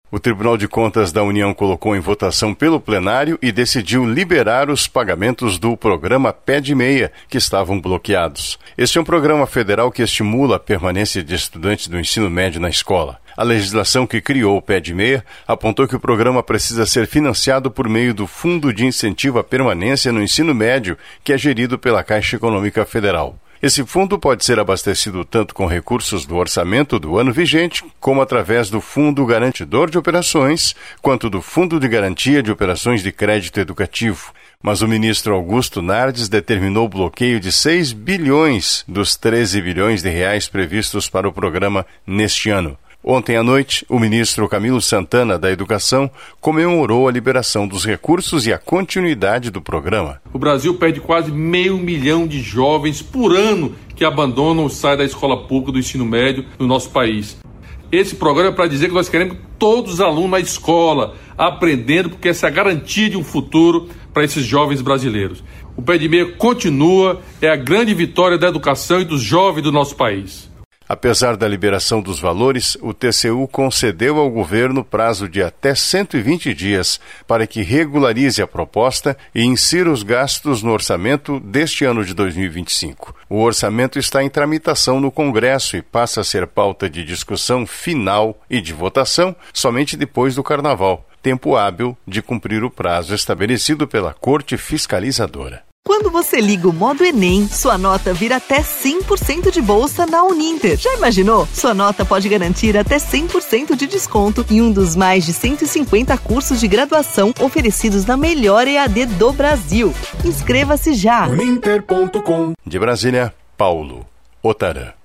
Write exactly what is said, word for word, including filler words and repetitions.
O Tribunal de Contas da União colocou em votação pelo plenário e decidiu liberar os pagamentos do programa Pé de Meia, que estavam bloqueados. Este é um programa federal que estimula a permanência de estudantes do ensino médio na escola. A legislação que criou o Pé de Meia apontou que o programa precisa ser financiado por meio do Fundo de Incentivo à Permanência no Ensino Médio, que é gerido pela Caixa Econômica Federal. Esse fundo pode ser abastecido tanto com recursos do orçamento do ano vigente, como através do Fundo Garantidor de Operações, quanto do Fundo de Garantia de Operações de Crédito Educativo. Mas o ministro Augusto Nardes determinou o bloqueio de seis bilhões dos treze bilhões de reais previstos para o programa neste ano. Ontem à noite, o ministro Camilo Santana, da Educação, comemorou a liberação dos recursos e a continuidade do programa. O Brasil perde quase meio milhão de jovens por ano que abandonam ou saem da escola pública do ensino médio no nosso país. Esse programa é para dizer que nós queremos todos os alunos na escola, aprendendo, porque essa é a garantia de um futuro para esses jovens brasileiros. O Pé de Meia continua, é a grande vitória da educação e dos jovens do nosso país. Apesar da liberação dos valores, o T C U concedeu ao governo prazo de até cento e vinte dias para que regularize a proposta e insira os gastos no orçamento deste ano de dois mil e vinte e cinco. O orçamento está em tramitação no Congresso e passa a ser pauta de discussão final e de votação somente depois do Carnaval, tempo hábil de cumprir o prazo estabelecido pela Corte Fiscalizadora. Quando você liga o modo Enem, sua nota vira até cem por cento de bolsa na Uninter. Já imaginou? Sua nota pode garantir até cem por cento de desconto em um dos mais de cento e cinquenta cursos de graduação oferecidos na melhor E A D do Brasil. Inscreva-se já! Uninter ponto com. De Brasília, Paulo Otarã.